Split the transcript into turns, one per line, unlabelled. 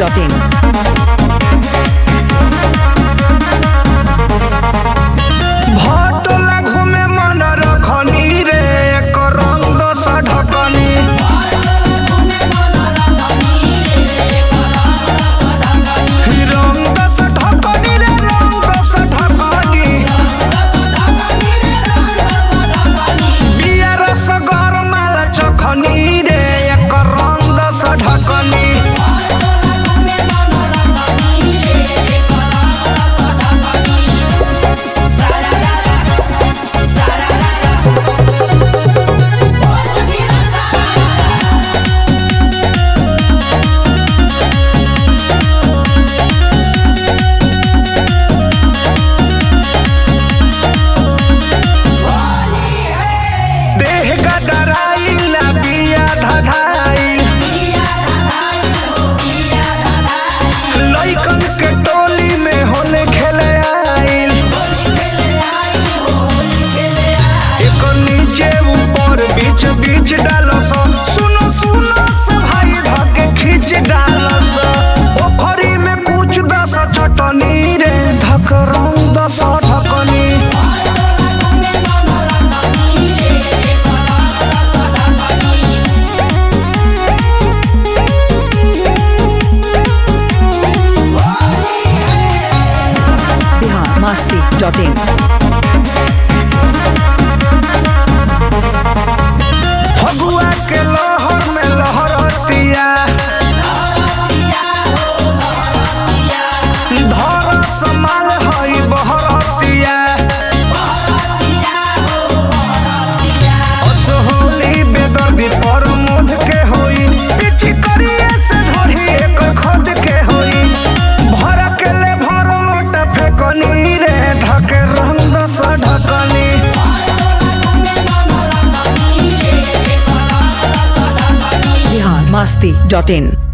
biharmasti.in
Bhatla घूमे मन रखनी रे एक रंग सा ढकनी रंग सा ढकनी रे रंग सा ढकनी बिया रस गरमाल चखनी रे एक रंग सा ढकनी बीच बीच डालस सुनो सुनो भाई धके खींच डालस ओखरी में कुछ दस चटनी रे धक रंग दस ढकनी
biharmasti.in
फगुआ के लहर में लहरतिया धर समाल हई बहरतिया असहोली बेदर्दी पर मुध के होई पिछ करिए से ढोही एक खद के होई भर के ले भर लोट फेकनी रे धके रंग सा ढकनी
biharmasti.in